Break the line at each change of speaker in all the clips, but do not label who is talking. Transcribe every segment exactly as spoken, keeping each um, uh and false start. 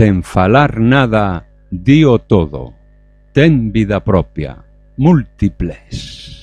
sen falar nada, dío todo. Ten vida propia, múltiples.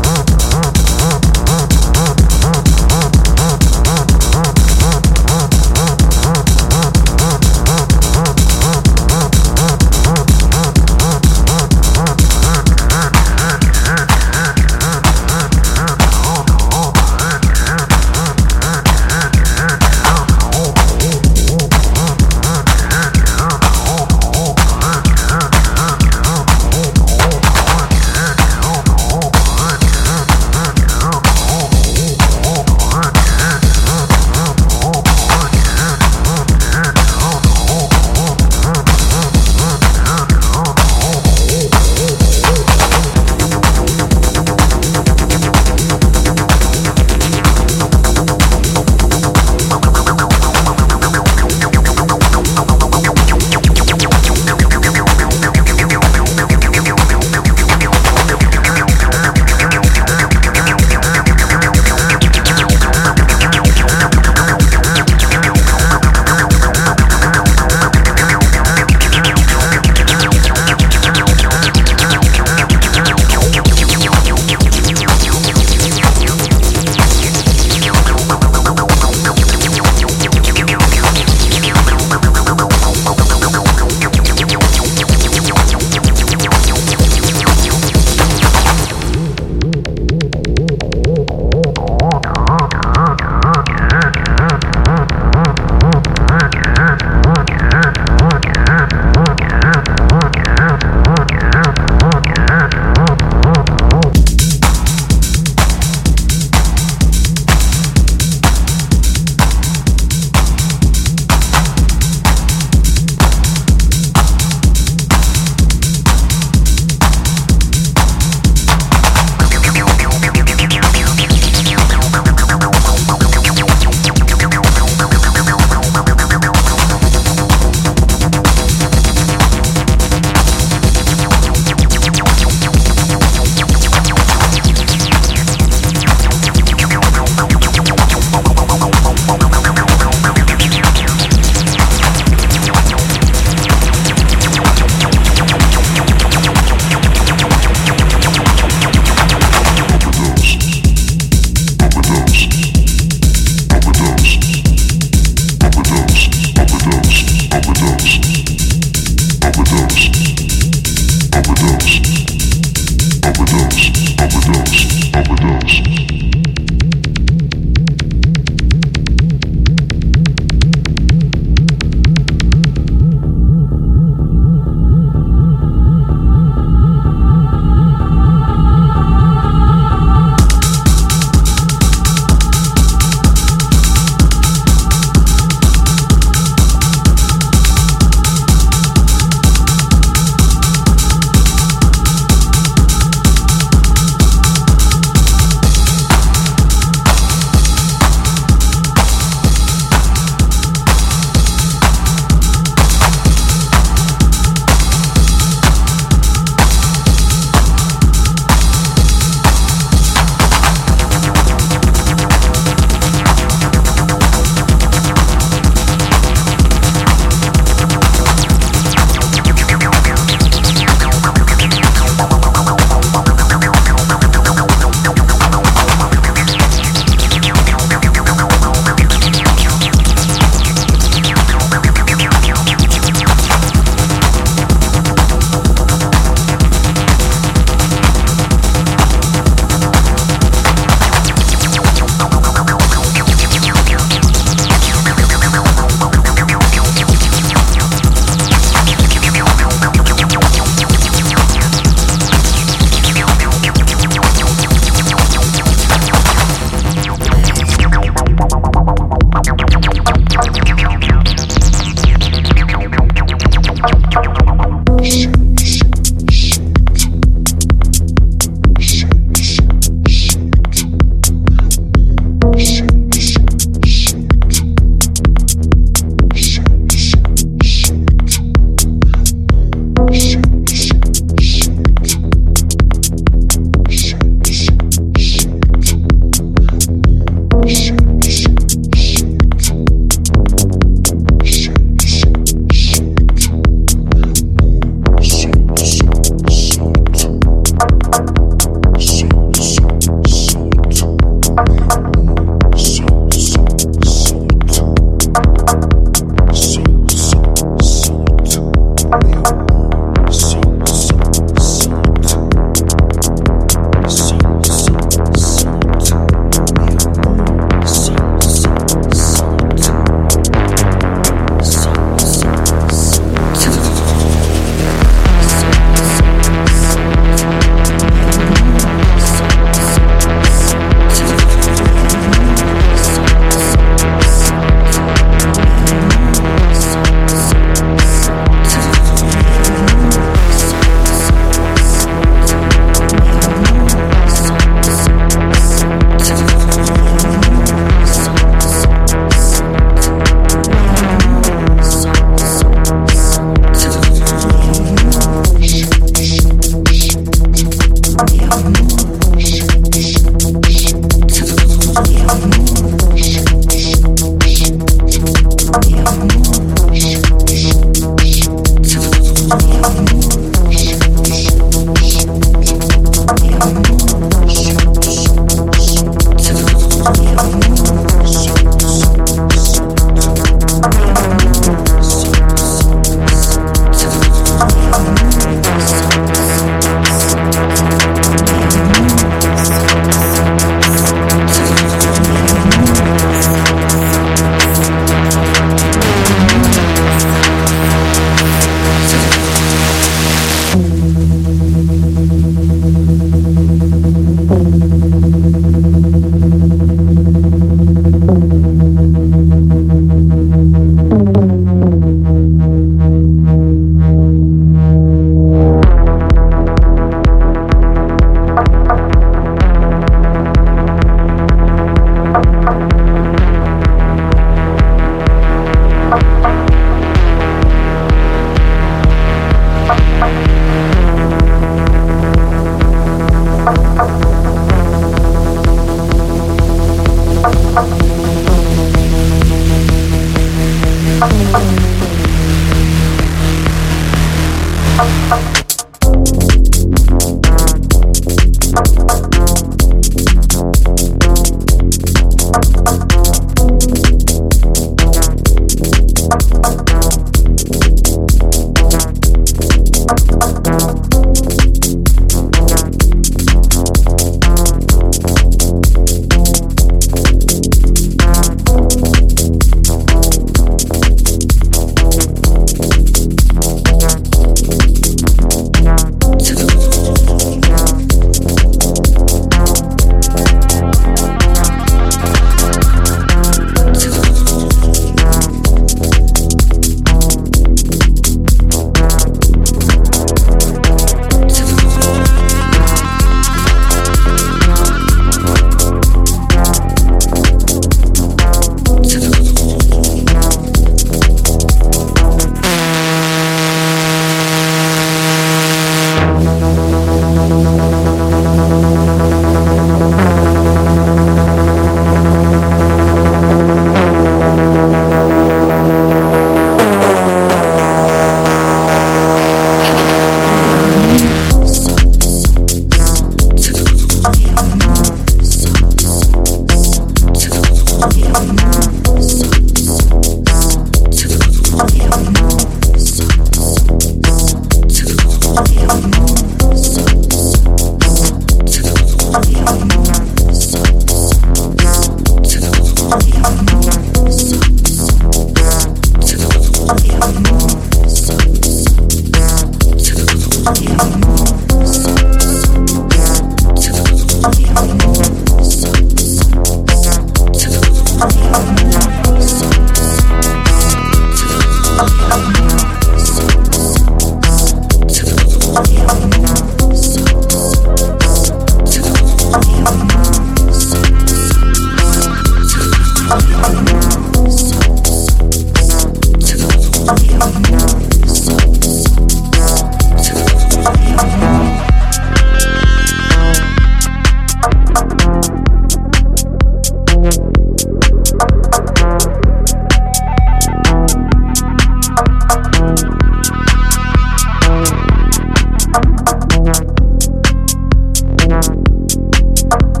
We'll be right back.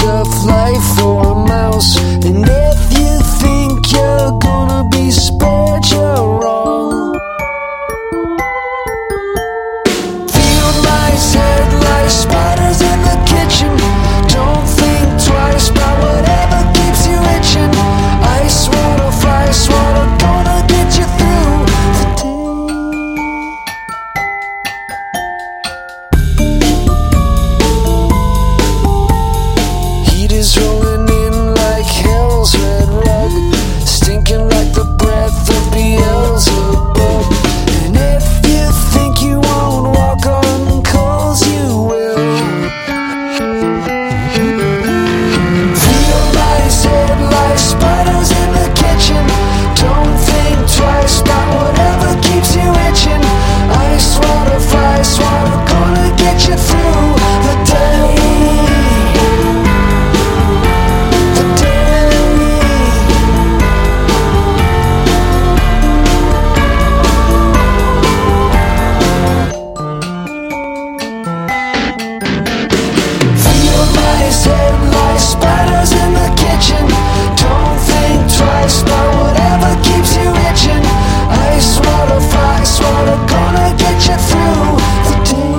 tough life for a mouse. And if you think you're gonna be spared, you're wrong. Field mice, head lice, spiders in the kitchen. Don't think twice about whatever keeps you itching. Ice water, fly swatter, gonna get you through the day. Heat is rolling in like hell's red rug, stinking like the breath of Beelzebub. And if you think you won't walk on coals, you will. Feel lice, head lice, spiders in the kitchen. Don't think twice about whatever keeps you itching. Ice water, fly swatter, gonna get you through the day. The day. Feel lice, head lice, spiders in the kitchen. Don't think twice about whatever keeps you itching. Ice water, fly swatter, gonna get you through the day.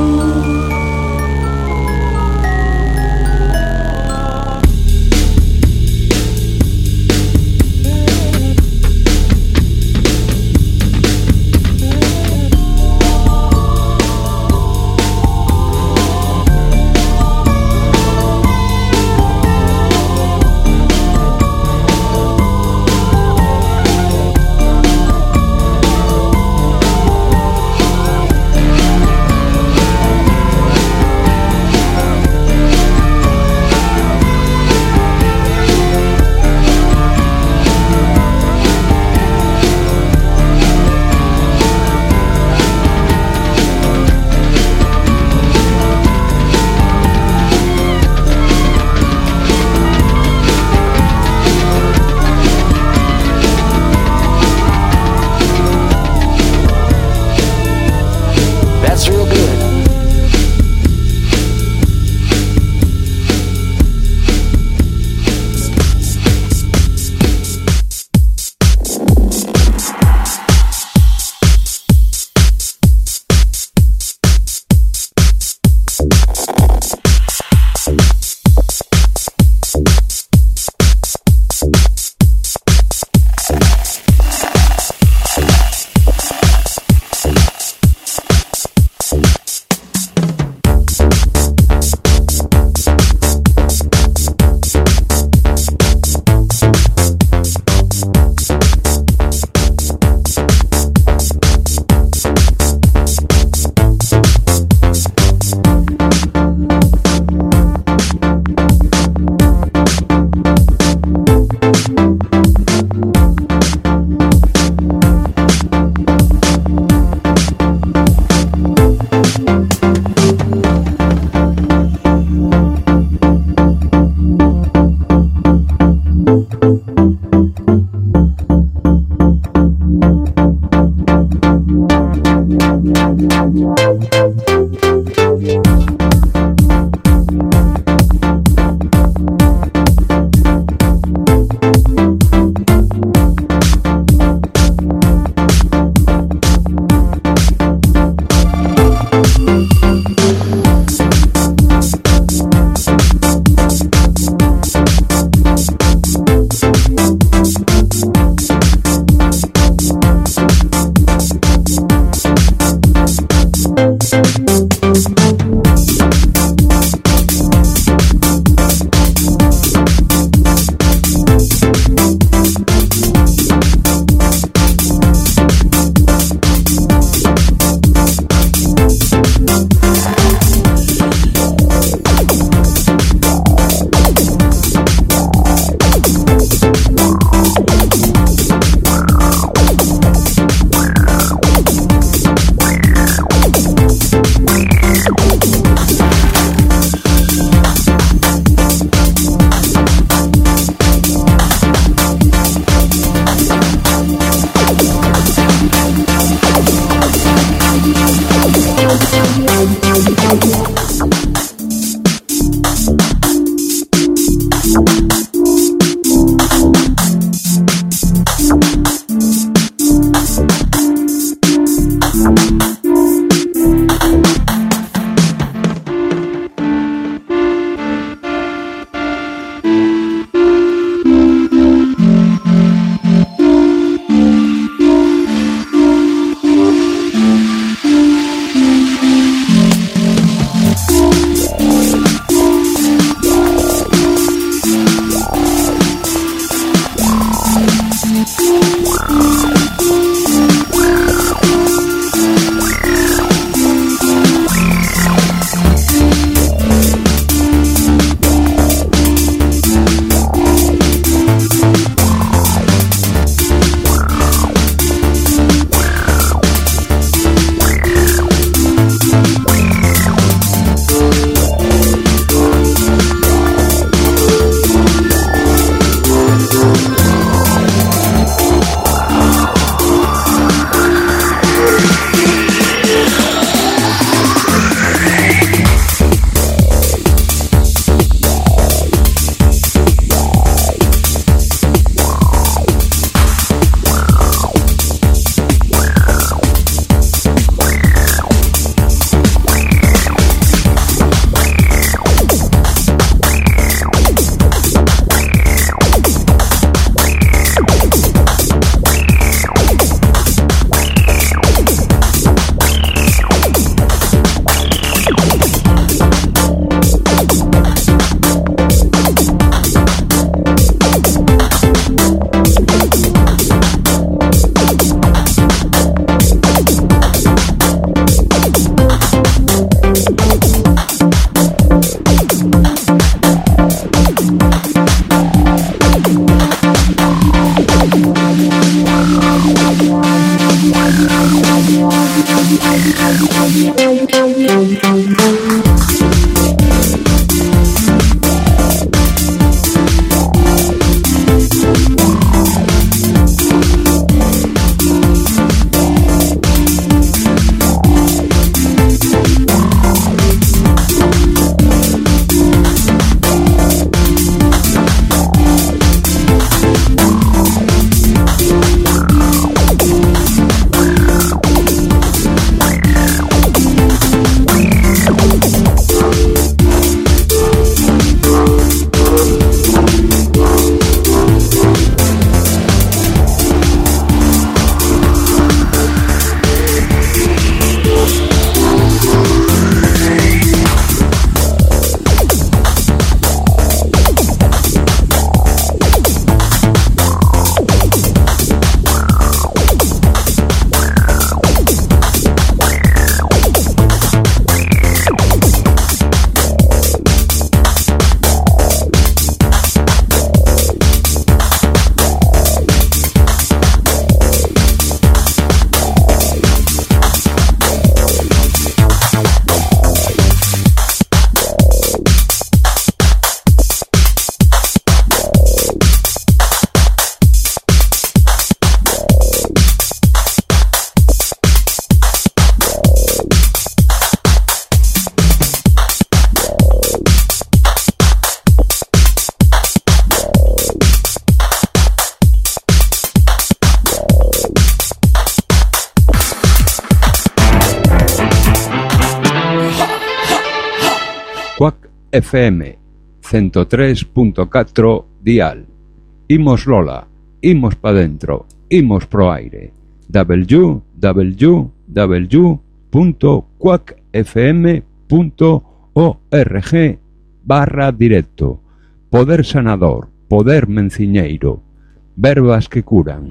Quack F M ciento tres punto catro dial. Imos Lola, imos pa dentro, imos pro aire. w w w punto quack f m punto org barra directo. Poder sanador, poder menciñeiro, verbas que curan.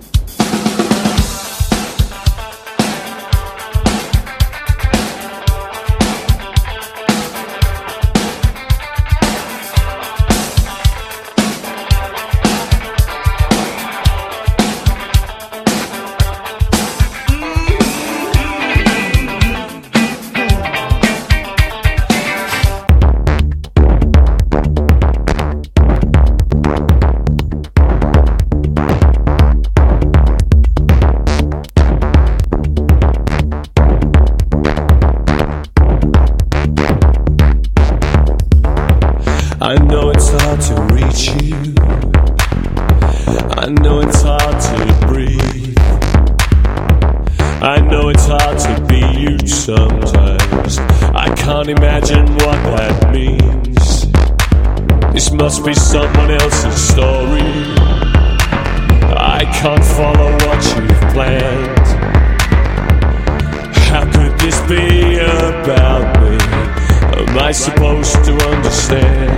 I know it's hard to reach you. I know it's hard to breathe. I know it's hard to be you sometimes. I can't imagine what that means. This must be someone else's story. I can't follow what you've planned. How could this be about me? Am I supposed to understand?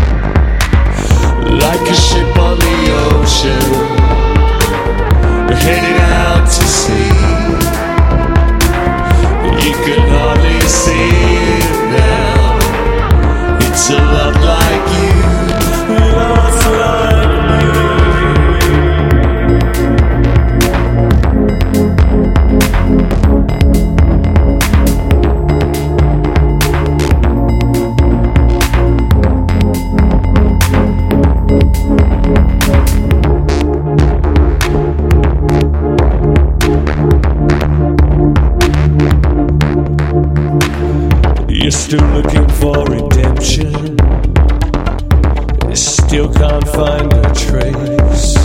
Like a ship on the ocean, heading out to sea. You can hardly see it now. It's a lot like you, lots like you're still looking for redemption. You still can't find a trace.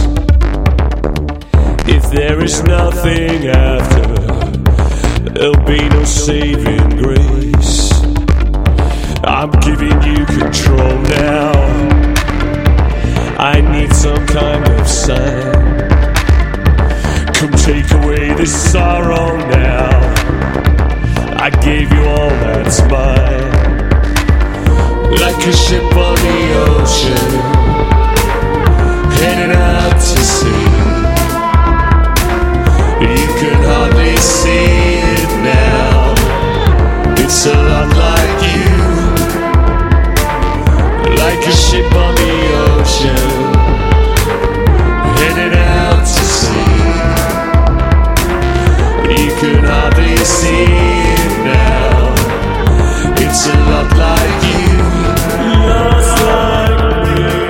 If there is nothing after, there'll be no saving grace. I'm giving you control now. I need some kind of sign. Come take away this sorrow now. I gave you all that's mine. Like a ship on the ocean, heading out to sea. You can hardly see it now. It's a lot like you. Like a ship on the ocean, heading out to sea. You can hardly see it now. It's a lot like you, lots like me.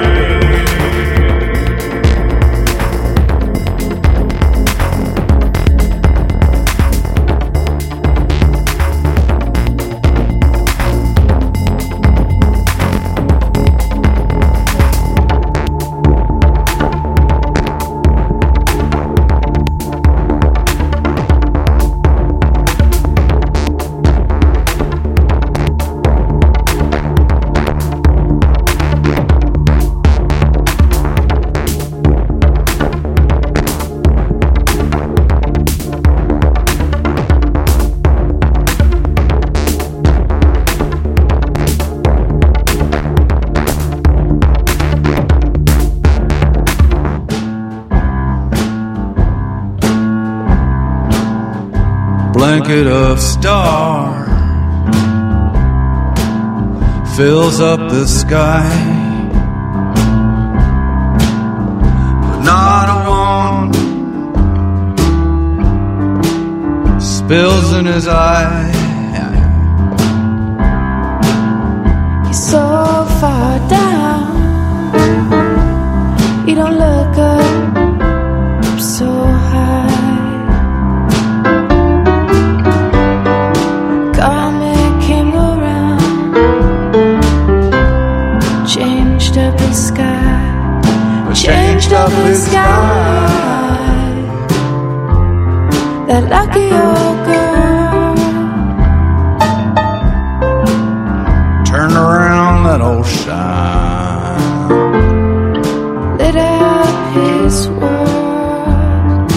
Blanket of star fills up the sky, but not a one spills in his eye.
You're so far down, you don't look up so high. Comet came around, changed up the sky, changed up the sky. That lucky old girl
Turn around light will shine.
Lit up his wall,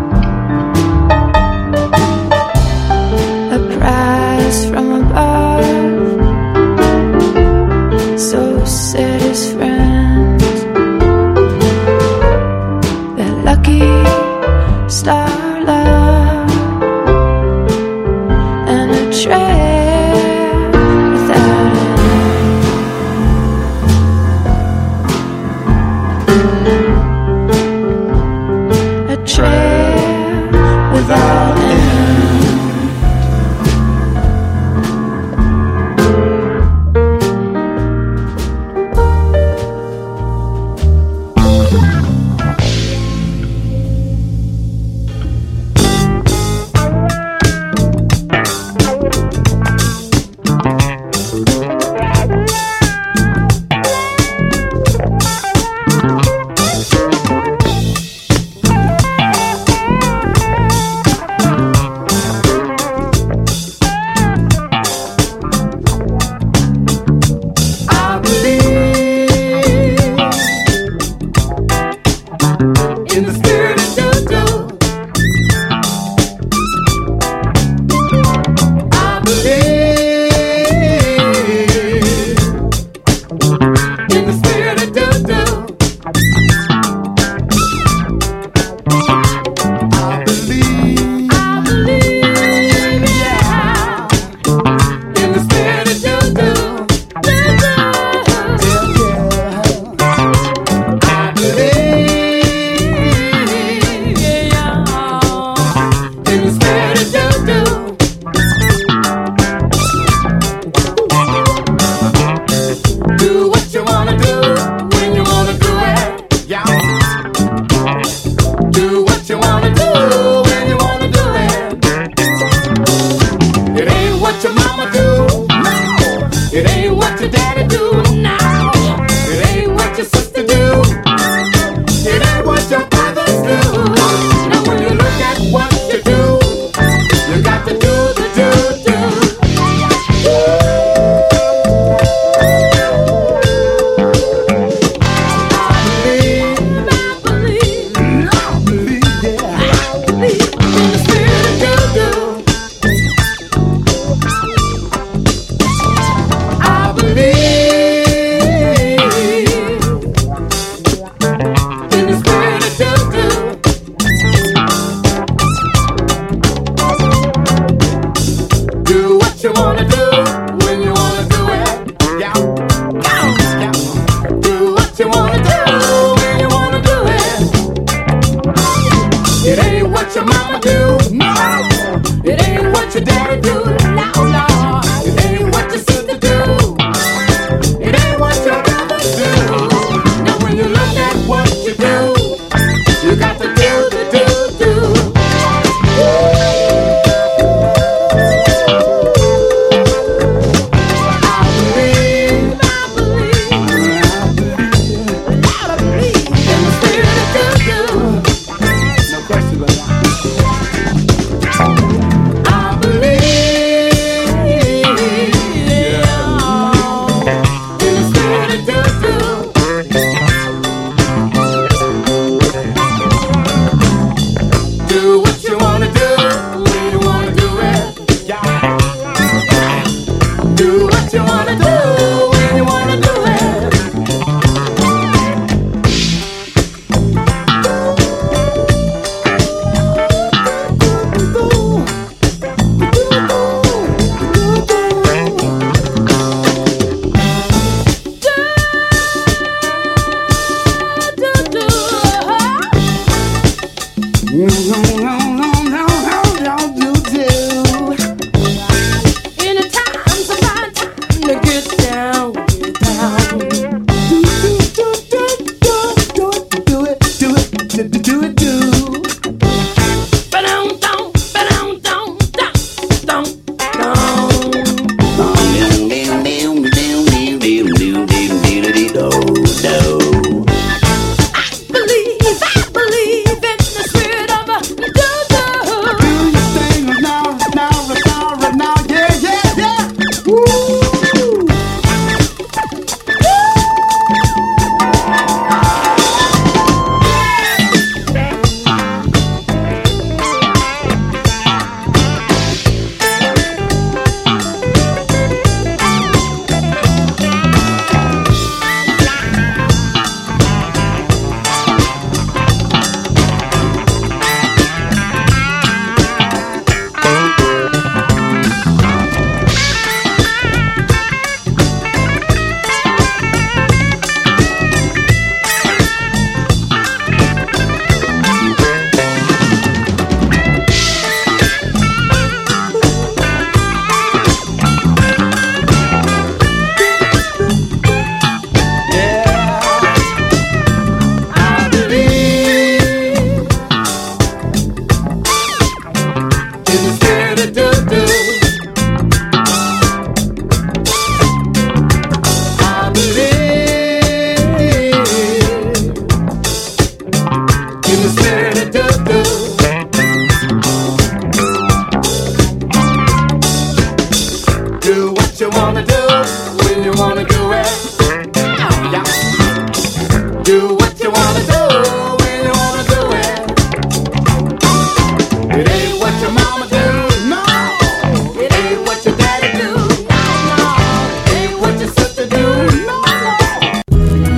a prize from above. So said his friends, that lucky star love, and a trail without end. A trail without end.
I believe
wanna do it. Yeah. Do what you wanna do when you wanna do it. It ain't what your mama do, no. It ain't what your daddy do, no, no. It ain't what your sister do, no, no.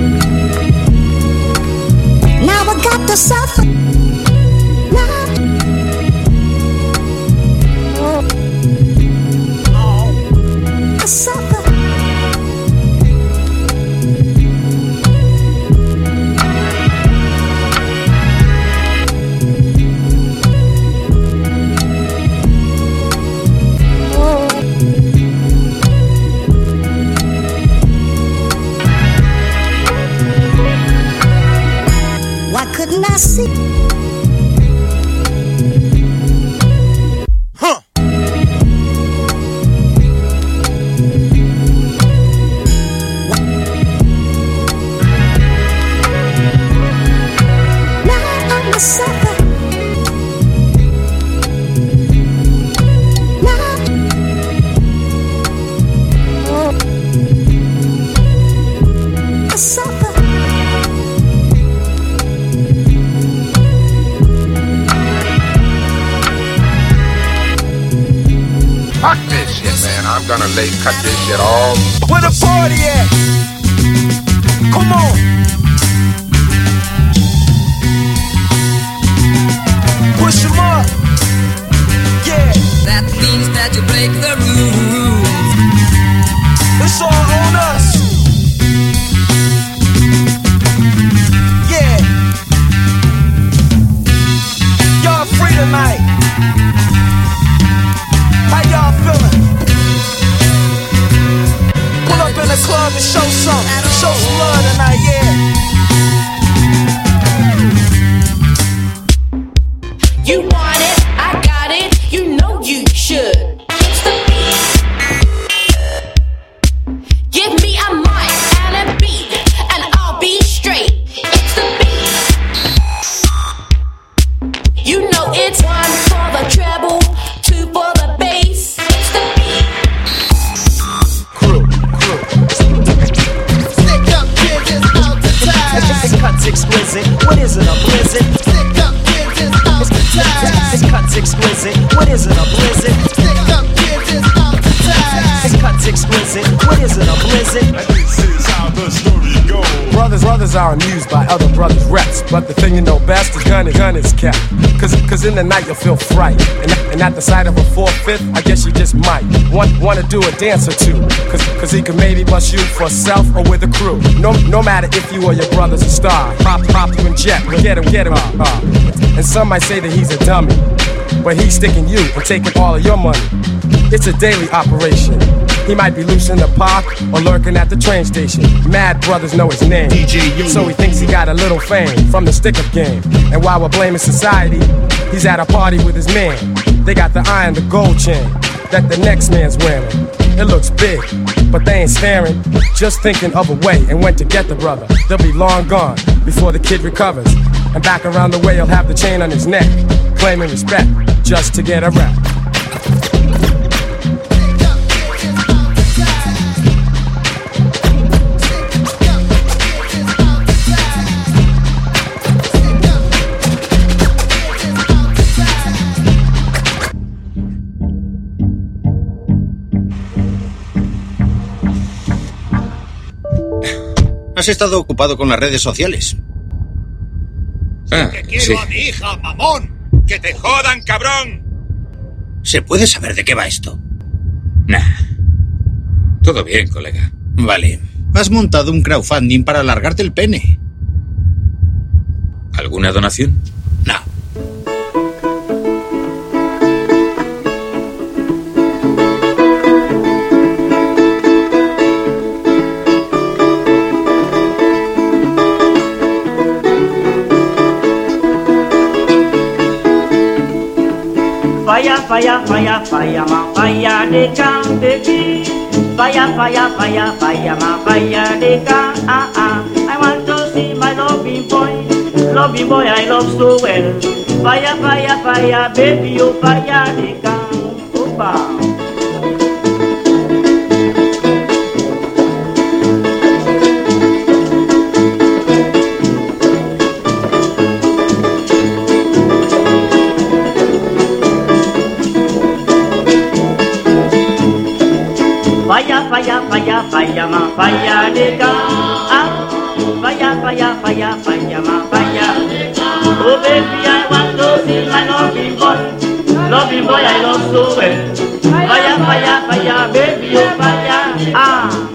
Now I got to suffer. Couldn't I see?
Huh.
Now I'm a sucker. Now a sucker.
Fuck this shit, man. I'm gonna lay cut this shit off.
Where the party at? Come on. Push 'em up. Yeah.
That means that you break the rules.
It's all on us. Yeah. Y'all free tonight. How y'all feeling? Pull up in the club and show some, show some love tonight, yeah.
You want it, I got it, you know you should. It's the beat. Give me a mic and a beat, and I'll be straight. It's the beat. You know it's one for the treble, two for the bass. It's the beat.
Crew, crew.
Stick up kids is out to tie.
This cut's exquisite. What is it, a blizzard?
Stick up kids is out to tie.
This cut's exquisite. What is it, a blizzard?
Stick up kids is out to tie.
This cut's exquisite. What is it, a blizzard?
This is how the story goes.
Brothers, brothers are amused by other brothers' reps, but the thing you know best is gun is gun is kept. Cause, cause in the night you'll feel fright, and, and at the sight of a four-fifth, I guess you just might want wanna do a dance or two. Cause, cause he can maybe bust you for self or with a crew. No, no matter if you or your brother's a star, pop, pop you and jet, get him, get him. Uh, and some might say that he's a dummy, but he's sticking you and taking all of your money. It's a daily operation. He might be loose in the park or lurking at the train station. Mad brothers know his name,
D J Young.
so he thinks he got a little fame from the stick-up game. And while we're blaming society, he's at a party with his man. They got the eye and the gold chain that the next man's wearing. It looks big, but they ain't staring, just thinking of a way and when to get the brother. They'll be long gone before the kid recovers, and back around the way he'll have the chain on his neck, claiming respect just to get a rap.
Has estado ocupado con las redes sociales.
Ah,
¡Que quiero
sí.
a mi hija, mamón! ¡Que te jodan, cabrón! ¿Se puede saber de qué va esto?
Nah. Todo bien, colega.
Vale. Has montado un crowdfunding para alargarte el pene.
¿Alguna donación?
No.
Fire, fire, fire, fire, my fire, they come, baby. Fire, fire, fire, fire, my fire, they come. Ah, ah. I want to see my loving boy, loving boy I love so well. Fire, fire, fire, baby, oh fire, they come. Opa. de ca. Ah, fire, fire, fire, fire, my fire. Oh baby, I want to see my loving boy. Loving boy, I love so well. Fire, fire, fire, baby, oh fire. Ah.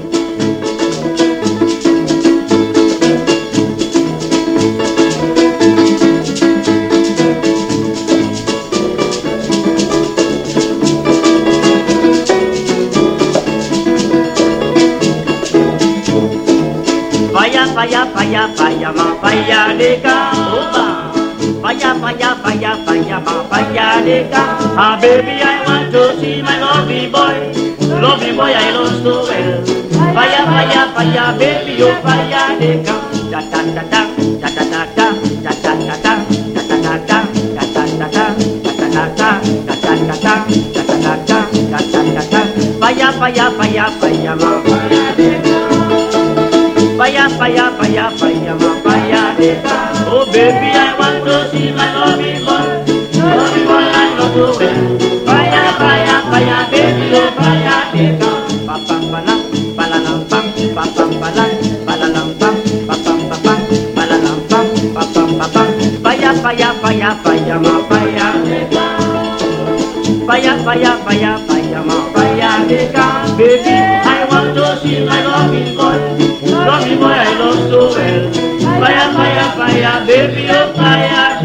Fire, fire, fire, fire, ma fire de ca. Oba. Fire, fire, fire, fire, ma fire de ca. Ah, baby, I want to see my lovely boy. Lovely boy, I love so well. Fire, fire, fire, baby, oh fire de ca. Da da da da, da da da da, da da da da, da da da da, da da da da, da da da da, da da da da, da da da da, da da da da. Fire, fire, fire, fire, ma fire de ca. Fire, fire, fire, fire, my fire de ca. Oh baby, I want to see my lovely boy. Lovely boy, I love so well. Fire, fire, fire, baby, oh fire de ca. Pa pa pa la, pa la la pam, pa pa pa la, pa la la pam, pa pa pa pam, pa la la pam, pa pa pa pam. Fire, fire, fire, fire, my fire de ca. Fire, fire, fire, fire, my fire de ca. Baby, I want to see my lovely boy. Lovely boy, I love so well. Fire, fire, fire, baby, oh fire,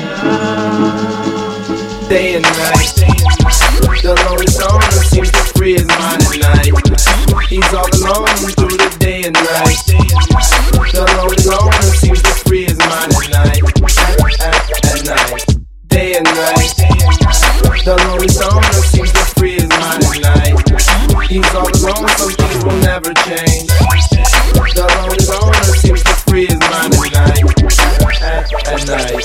day and night. The lonely stoner seems to free his mind at night. He's all alone through the day and night. The lonely loner seems to free his mind at night. At, at, at night, day and night. The lonely stoner seems to free his mind at night. He's all alone, some things will never change. The lonely loner seems to free his mind at night. At, at night.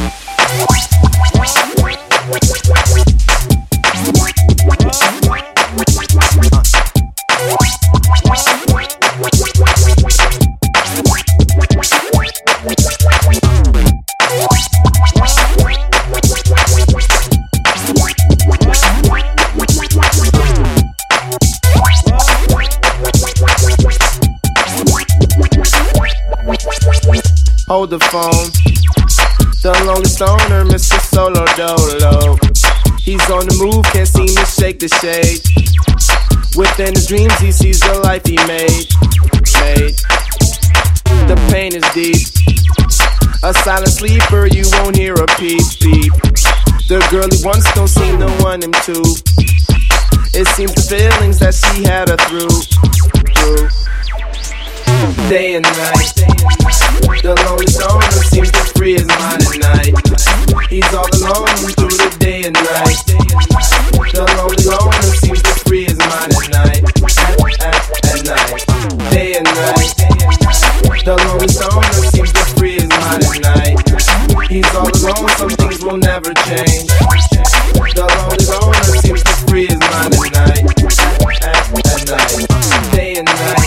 Hold the phone. The lonely stoner, Mister Solo Dolo. He's on the move, can't seem to shake the shade. Within his dreams, he sees the life he made. Made. The pain is deep. A silent sleeper, you won't hear a peep beep. The girl he wants don't seem to want him to. It seems the feelings that she had her through. through. Day and night. The lonely stoner seems to free his mind at night. He's all alone through the day and night. The lonely loner seems to free his mind at night. At, at, at night. Day and night. The lonely stoner seems to free his mind at night. He's all alone, some things will never change. The lonely loner seems to free his mind at night. At, at, at night. Day and night.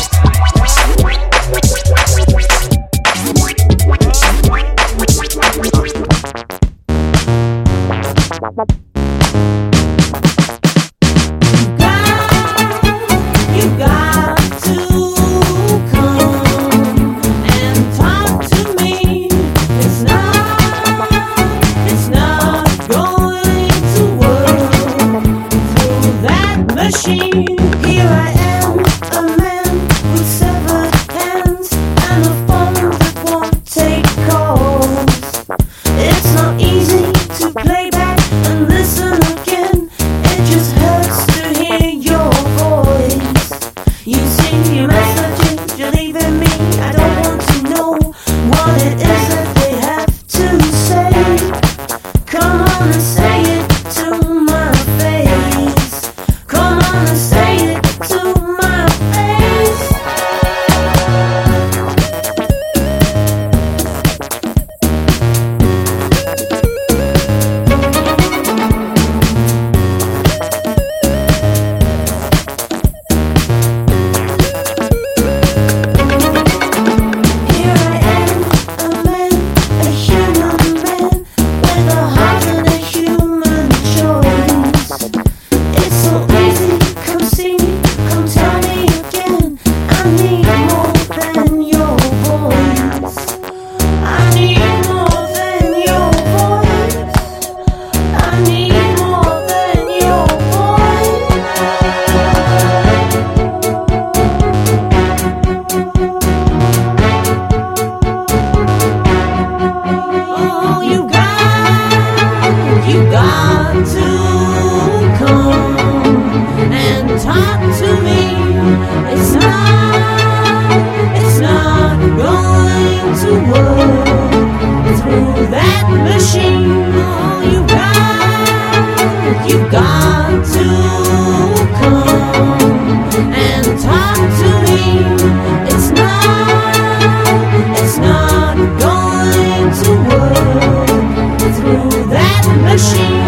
You got to come.
to work through that machine. Oh, you got, you got to come and talk to me. It's not, it's not going to work through that machine.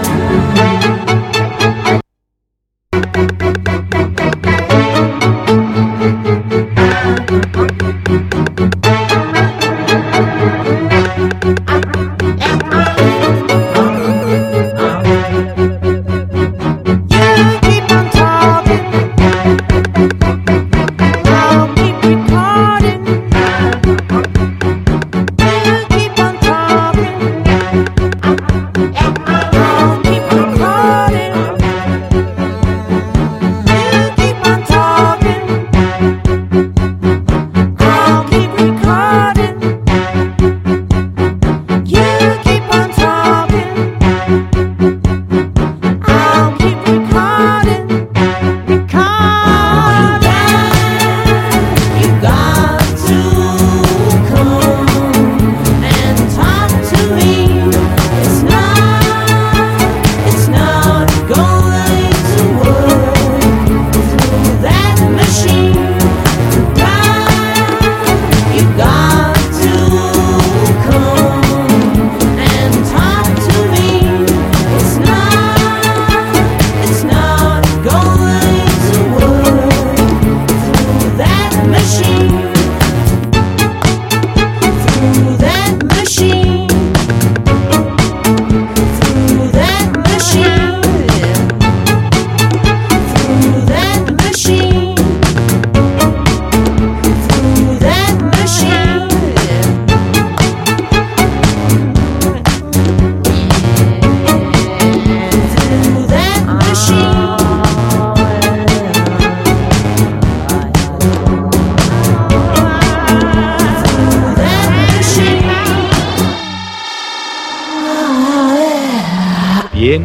Bien,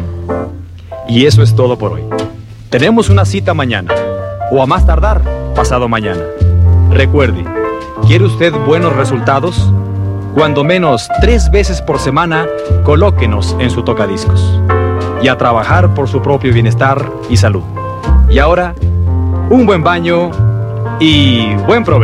y eso es todo por hoy. Tenemos una cita mañana, o a más tardar, pasado mañana. Recuerde, ¿quiere usted buenos resultados? Cuando menos tres veces por semana, colóquenos en su tocadiscos. Y a trabajar por su propio bienestar y salud. Y ahora, un buen baño y buen provecho.